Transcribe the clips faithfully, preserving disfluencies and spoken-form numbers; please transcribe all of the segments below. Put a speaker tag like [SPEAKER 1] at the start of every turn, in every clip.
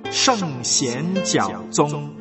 [SPEAKER 1] 圣贤教宗。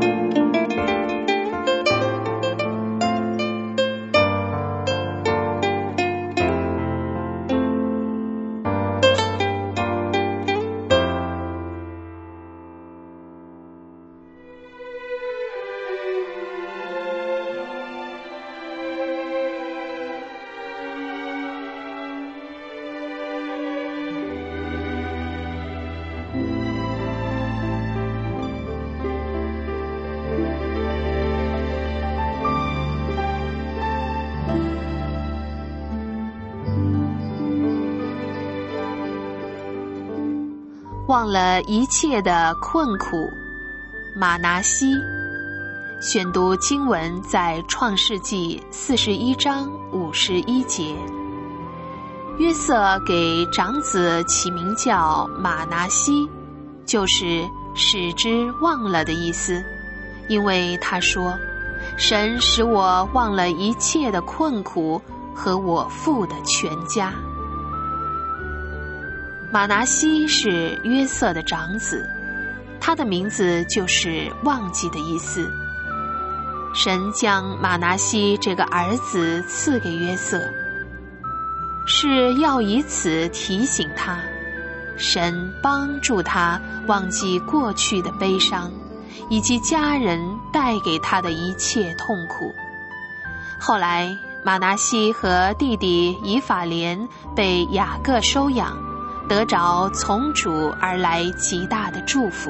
[SPEAKER 2] 忘了一切的困苦，马拿西。选读经文在创世纪四十一章五十一节。约瑟给长子起名叫马拿西，就是使之忘了的意思，因为他说，神使我忘了一切的困苦和我父的全家。马拿西是约瑟的长子，他的名字就是忘记的意思。神将马拿西这个儿子赐给约瑟，是要以此提醒他，神帮助他忘记过去的悲伤，以及家人带给他的一切痛苦。后来马拿西和弟弟以法莲被雅各收养，得着从主而来极大的祝福。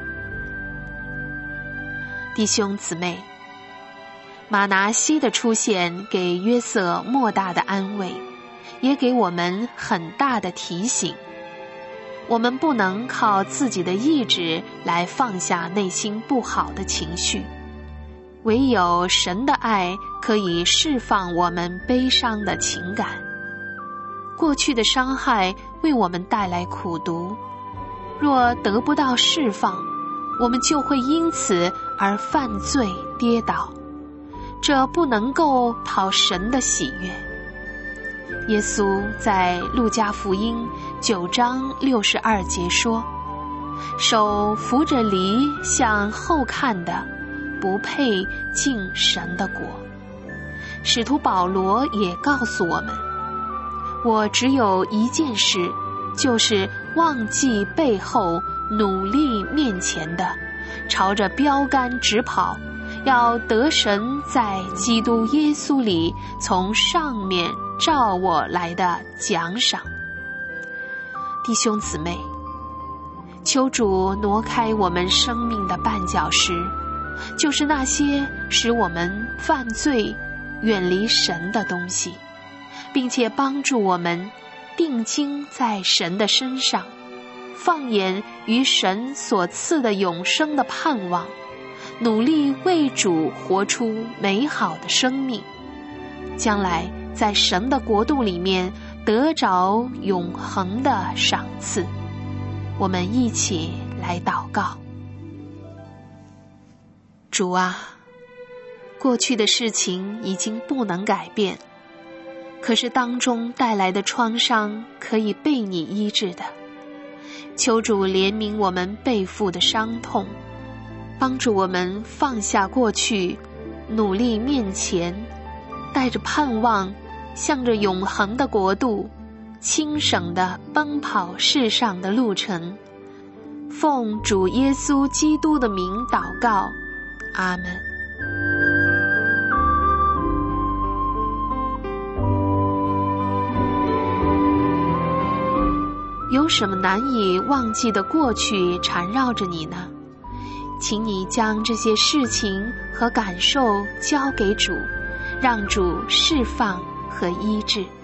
[SPEAKER 2] 弟兄姊妹，马拿西的出现给约瑟莫大的安慰，也给我们很大的提醒。我们不能靠自己的意志来放下内心不好的情绪，唯有神的爱可以释放我们悲伤的情感。过去的伤害为我们带来苦毒，若得不到释放，我们就会因此而犯罪跌倒，这不能够讨神的喜悦。耶稣在路加福音九章六十二节说，手扶着犁向后看的，不配进神的国。使徒保罗也告诉我们，我只有一件事，就是忘记背后，努力面前的，朝着标杆直跑，要得神在基督耶稣里从上面照我来的奖赏。弟兄姊妹，求主挪开我们生命的绊脚石，就是那些使我们犯罪远离神的东西，并且帮助我们定睛在神的身上，放眼于神所赐的永生的盼望，努力为主活出美好的生命，将来在神的国度里面得着永恒的赏赐。我们一起来祷告。主啊，过去的事情已经不能改变，可是当中带来的创伤可以被你医治的。求主怜悯我们背负的伤痛，帮助我们放下过去，努力面前，带着盼望，向着永恒的国度，轻省地奔跑世上的路程。奉主耶稣基督的名祷告，阿们。有什么难以忘记的过去缠绕着你呢？请你将这些事情和感受交给主，让主释放和医治。